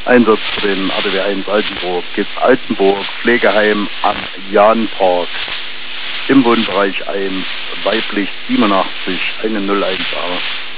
Einsatz für den ADW 1 Altenburg. Geht's Altenburg, Pflegeheim am Jahnpark. Im Wohnbereich 1, weiblich 87, eine 018.